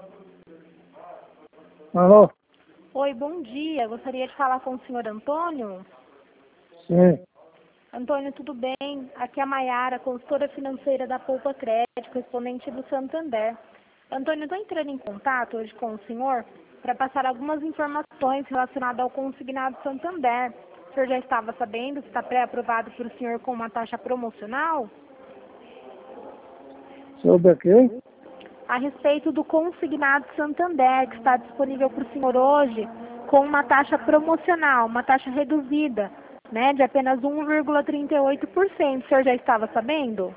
Alô? Oi, bom dia. Gostaria de falar com o senhor Antônio. Sim. Antônio, tudo bem? Aqui é a Maiara, consultora financeira da Poupa Crédito, correspondente do Santander. Antônio, estou entrando em contato hoje com o senhor para passar algumas informações relacionadas ao consignado Santander. O senhor já estava sabendo que está pré-aprovado por o senhor com uma taxa promocional? Sobre o quê? A respeito do consignado Santander, que está disponível para o senhor hoje com uma taxa promocional, uma taxa reduzida, né, de apenas 1,38%. O senhor já estava sabendo?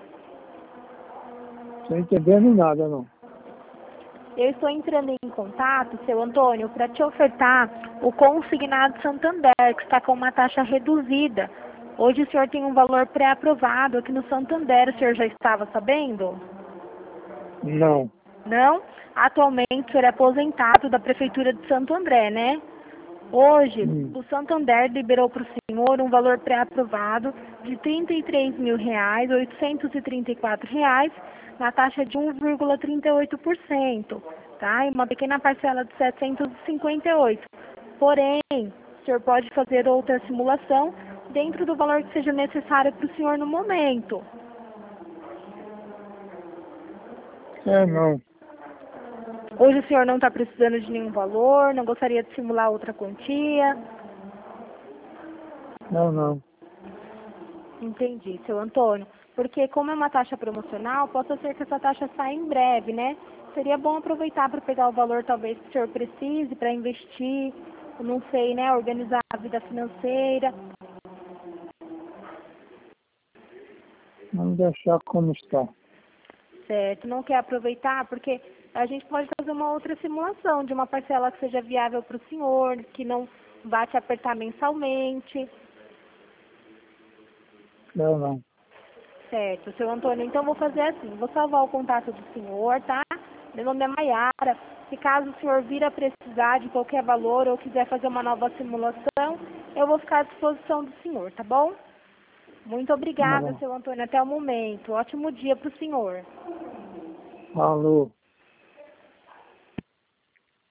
Não estou entendendo nada, não. Eu estou entrando em contato, seu Antônio, para te ofertar o consignado Santander, que está com uma taxa reduzida. Hoje o senhor tem um valor pré-aprovado aqui no Santander, o senhor já estava sabendo? Não. Não? Atualmente o senhor é aposentado da Prefeitura de Santo André, né? Hoje, o Santander liberou para o senhor um valor pré-aprovado de R$ 33.834 na taxa de 1,38%, tá? E uma pequena parcela de 758. Porém, o senhor pode fazer outra simulação dentro do valor que seja necessário para o senhor no momento. Não. Hoje o senhor não está precisando de nenhum valor, não gostaria de simular outra quantia? Não. Entendi, seu Antônio. Porque como é uma taxa promocional, pode ser que essa taxa saia em breve, né? Seria bom aproveitar para pegar o valor talvez que o senhor precise para investir, não sei, né? Organizar a vida financeira. Vamos deixar como está. Certo, não quer aproveitar porque a gente pode fazer uma outra simulação de uma parcela que seja viável para o senhor, que não vá te apertar mensalmente. Não. Certo, seu Antônio. Então, vou fazer assim, vou salvar o contato do senhor, tá? Meu nome é Maiara. Se caso o senhor vir a precisar de qualquer valor ou quiser fazer uma nova simulação, eu vou ficar à disposição do senhor, tá bom? Muito obrigada, Não. seu Antônio, até o momento. Ótimo dia para o senhor. Alô?